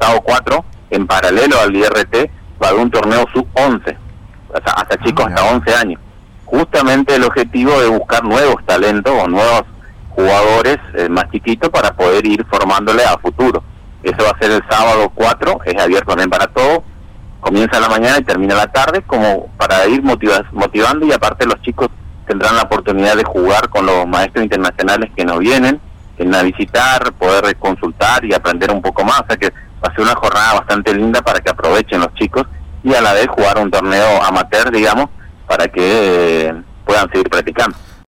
costado 4, en paralelo al IRT, va a haber un torneo sub-11, hasta chicos hasta 11 años. Justamente el objetivo de buscar nuevos talentos o nuevos jugadores más chiquitos para poder ir formándole a futuro. Eso va a ser el sábado 4, es abierto también para todos, comienza a la mañana y termina a la tarde, como para ir motivando, y aparte los chicos tendrán la oportunidad de jugar con los maestros internacionales que nos vienen a visitar, poder consultar y aprender un poco más. O sea que va a ser una jornada bastante linda para que aprovechen los chicos y a la vez jugar un torneo amateur, digamos, para que puedan seguir practicando.